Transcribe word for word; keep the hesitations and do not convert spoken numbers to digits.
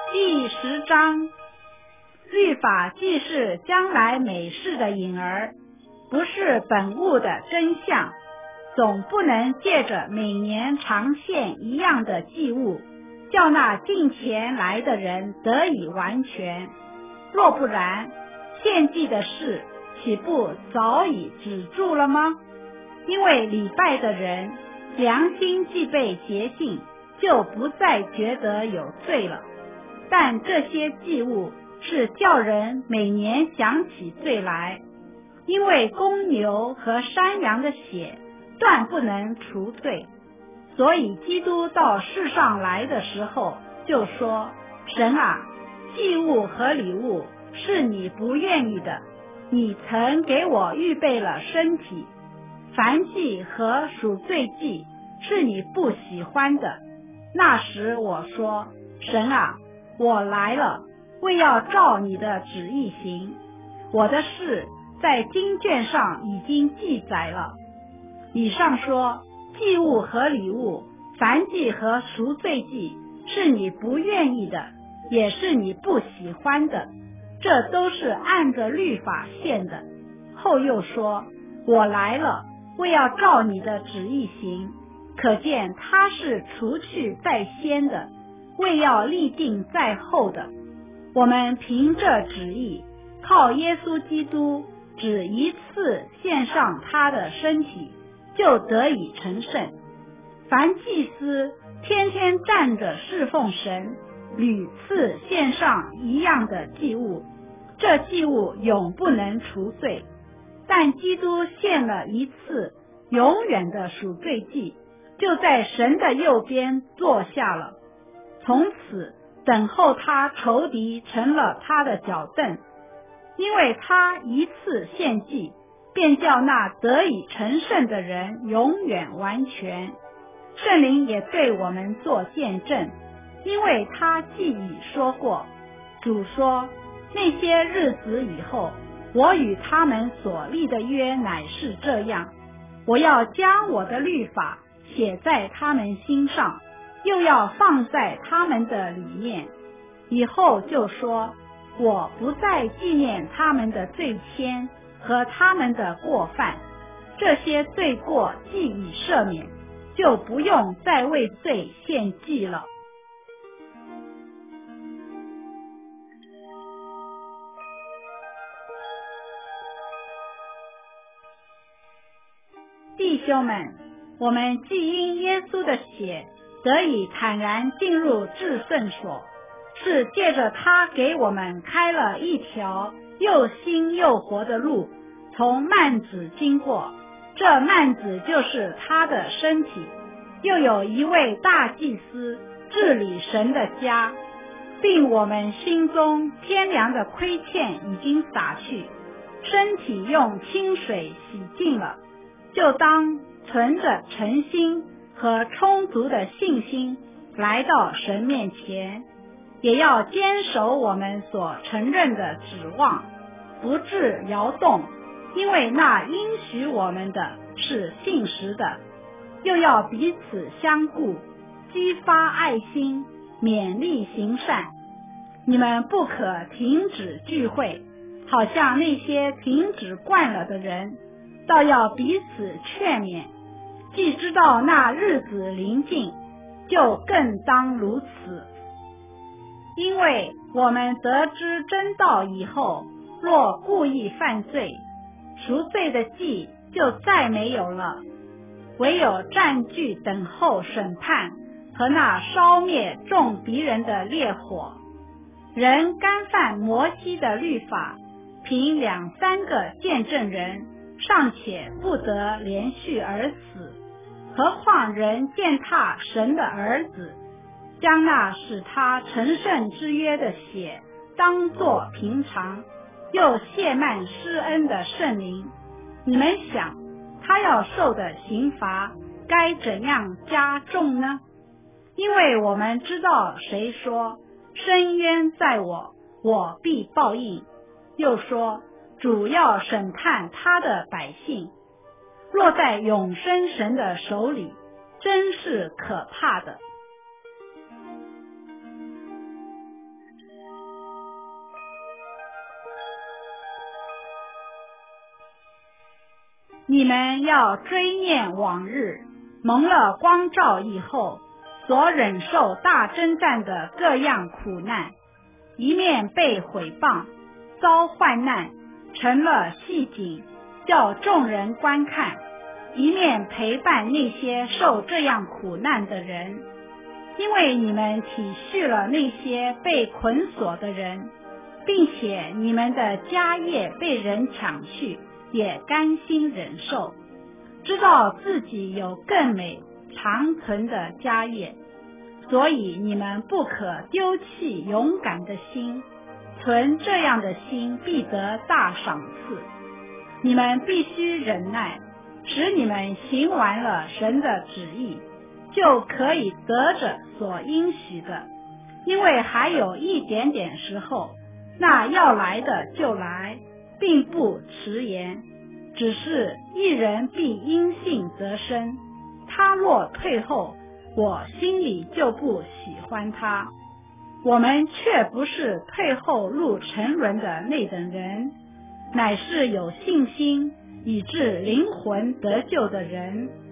第十章，律法既是将来美事的影儿，不是本物的真相，总不能借着每年常献一样的祭物，叫那近前来的人得以完全。若不然，献祭的事岂不早已止住了吗？因为礼拜的人良心既被洁净，就不再觉得有罪了。但这些祭物是叫人每年想起罪来，因为公牛和山羊的血断不能除罪，所以基督到世上来的时候就说：神啊，祭物和礼物是你不愿意的，你曾给我预备了身体。燔祭和赎罪祭是你不喜欢的。那时我说：神啊，我来了，为要照你的旨意行。我的事在经卷上已经记载了。以上说，祭物和礼物，燔祭和赎罪祭是你不愿意的，也是你不喜欢的，这都是按着律法献的。后又说：我来了，为要照你的旨意行。可见他是除去在先的，为要立定在后的。我们凭这旨意，靠耶稣基督只一次献上他的身体，就得以成圣。凡祭司天天站着侍奉神，屡次献上一样的祭物，这祭物永不能除罪。但基督献了一次永远的赎罪祭，就在神的右边坐下了，从此等候他仇敌成了他的脚凳。因为他一次献祭，便叫那得以成圣的人永远完全。圣灵也对我们做见证，因为他既已说过，主说：那些日子以后，我与他们所立的约乃是这样，我要将我的律法写在他们心上，又要放在他们的里面。以后就说：我不再纪念他们的罪愆和他们的过犯，这些罪过既已赦免，就不用再为罪献祭了。弟兄们，我们既因耶稣的血得以坦然进入至圣所，是借着他给我们开了一条又新又活的路，从幔子经过，这幔子就是他的身体。又有一位大祭司治理神的家，并我们心中天良的亏欠已经洒去，身体用清水洗净了，就当存着诚心和充足的信心来到神面前，也要坚守我们所承认的指望，不致摇动，因为那应许我们的是信实的。又要彼此相顾，激发爱心，勉励行善。你们不可停止聚会，好像那些停止惯了的人，倒要彼此劝勉。既知道那日子临近，就更当如此。因为我们得知真道以后，若故意犯罪，赎罪的祭就再没有了，唯有占据等候审判和那烧灭众敌人的烈火。人干犯摩西的律法，凭两三个见证人尚且不得连续而死，何况人践踏神的儿子，将那使他成圣之约的血当作平常，又亵慢施恩的圣灵。你们想，他要受的刑罚该怎样加重呢？因为我们知道谁说：深渊在我，我必报应。又说：主要审判他的百姓。落在永生神的手里，真是可怕的。 你们要追念往日蒙了光照以后所忍受大征战的各样苦难，一面被毁谤，遭患难，成了戏景，叫众人观看，一面陪伴那些受这样苦难的人。因为你们体恤了那些被捆锁的人，并且你们的家业被人抢去，也甘心忍受，知道自己有更美长存的家业，所以你们不可丢弃勇敢的心，存这样的心必得大赏赐。你们必须忍耐，使你们行完了神的旨意，就可以得着所应许的。因为还有一点点时候，那要来的就来，并不迟延，只是一人必因信得生，他若退后，我心里就不喜欢他。我们却不是退后入沉沦的那等人，乃是有信心以致灵魂得救的人。